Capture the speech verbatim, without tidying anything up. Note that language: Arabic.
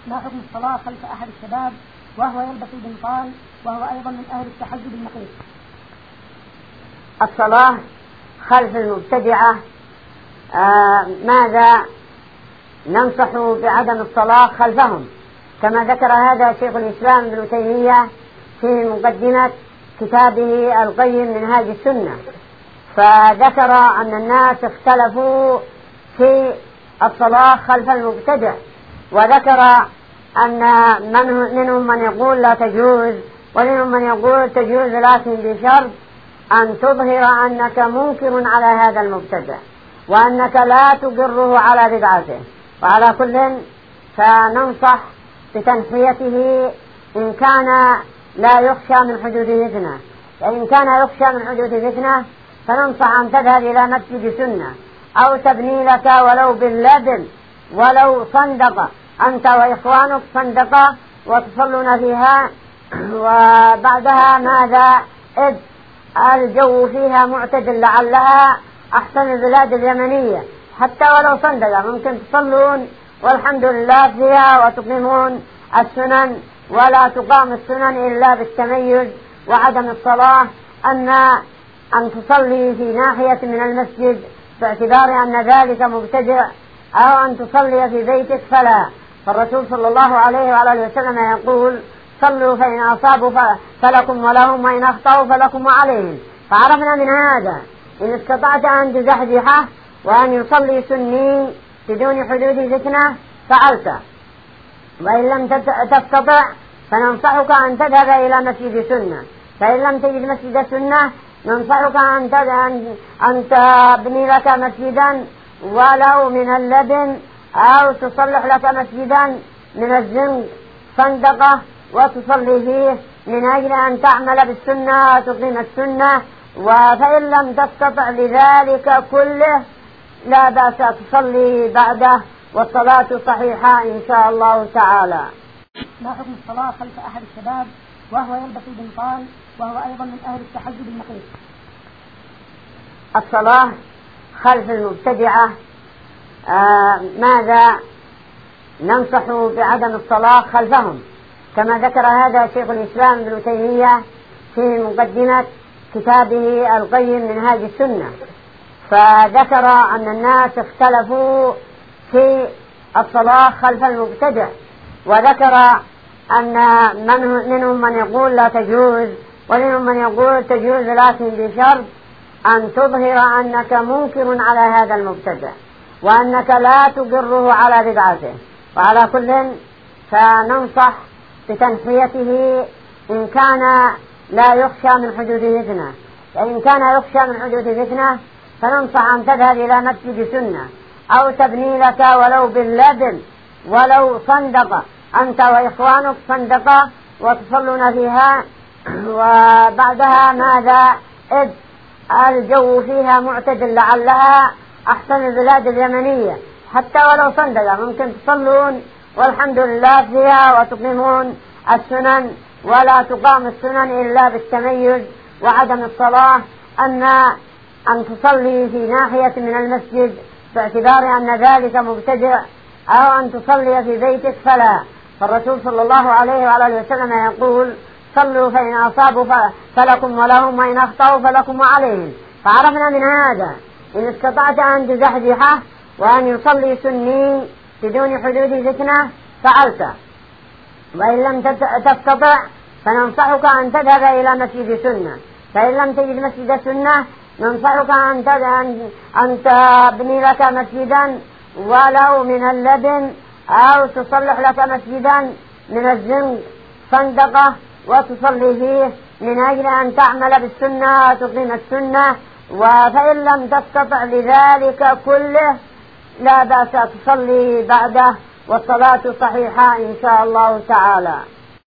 ما حكم الصلاة خلف أحد الشباب وهو يلبس البنطال وهو أيضا من أهل التحجب النقيب؟ الصلاة خلف المبتدعة آه ماذا ننصح بعدم الصلاة خلفهم؟ كما ذكر هذا شيخ الإسلام ابن تيمية في مقدمة كتابه القيم منهاج السنة، فذكر أن الناس اختلفوا في الصلاة خلف المبتدع، وذكر أن منهم من يقول لا تجوز ومنهم من يقول تجوز لكن بشرط أن تظهر أنك منكر على هذا المبتدع وأنك لا تقره على بدعته. وعلى كل فننصح بتنحيته إن كان لا يخشى من حدوث فتنة، فإن كان يخشى من حدوث فتنة فننصح أن تذهب إلى مسجد سنة أو تبني لك ولو باللبن ولو صندقة أنت وإخوانك صندقة وتصلون فيها، وبعدها ماذا إذ الجو فيها معتدل لعلها أحسن البلاد اليمنية، حتى ولو صندقة ممكن تصلون والحمد لله فيها وتقيمون السنن، ولا تقام السنن إلا بالتميز وعدم الصلاة أن أن تصلي في ناحية من المسجد باعتبار أن ذلك مبتدع، أو أن تصلي في بيتك فلا. فالرسول صلى الله عليه وعلى وسلم يقول صلوا فإن أصابوا فلكم ولهم وإن أخطأوا فلكم وعليهم. فعرفنا من هذا إن استطعت أن تزحزحه وأن يصلي سني بدون حدود فتنة فعلت، وإن لم تستطع فننصحك أن تذهب إلى مسجد سنة، فإن لم تجد مسجد سنة ننصحك أن تبني لك مسجدا ولو من اللبن أو تصلح لك مسجدا من الزنق صندقة وتصلي فيه من أجل أن تعمل بالسنة وتقيم السنة. وفإن لم تستطع لذلك كله لا بأس تصلي بعده والصلاة صحيحة إن شاء الله تعالى. ما حكم الصلاة خلف أحد الشباب وهو يلبس البنطال وهو أيضا من أهل التحجب النقيب؟ الصلاة خلف المبتدعة آه ماذا ننصح بعدم الصلاة خلفهم؟ كما ذكر هذا شيخ الإسلام ابن تيمية في مقدمة كتابه القيم منهاج السنة، فذكر أن الناس اختلفوا في الصلاة خلف المبتدع، وذكر أن منهم من يقول لا تجوز ومنهم من يقول تجوز لكن بشرط أن تظهر أنك منكر على هذا المبتدع وأنك لا تقره على بدعته. وعلى كل فننصح بتنحيته إن كان لا يخشى من حدوث فتنة، فإن كان يخشى من حدوث فتنة فننصح أن تذهب إلى مسجد سنة أو تبني لك ولو باللبن ولو صندقة أنت وإخوانك صندقة وتصلون فيها، وبعدها ماذا إذ الجو فيها معتدل لعلها أحسن البلاد اليمنية، حتى ولو صندقة ممكن تصلون والحمد لله فيها وتقيمون السنن، ولا تقام السنن إلا بالتميز وعدم الصلاة أن أن تصلي في ناحية من المسجد باعتبار أن ذلك مبتدع، أو أن تصلي في بيتك فلا. فالرسول صلى الله عليه وعلى وسلم يقول صلوا فإن أصابوا فلكم ولهم وإن أخطأوا فلكم وعليهم. فعرفنا من هذا إن استطعت أن تزحزحه وأن يصلي سني بدون حدود فتنة فعلت، وإن لم تستطع فننصحك أن تذهب إلى مسجد سنة، فإن لم تجد مسجد سنة ننصحك أن تبني لك مسجدا ولو من اللبن أو تصلح لك مسجدا من الزنق صندقة وتصلي فيه من أجل أن تعمل بالسنة وتقيم السنة. وفإن لم تستطع لذلك كله لا بأس تصلي بعده والصلاة صحيحة إن شاء الله تعالى.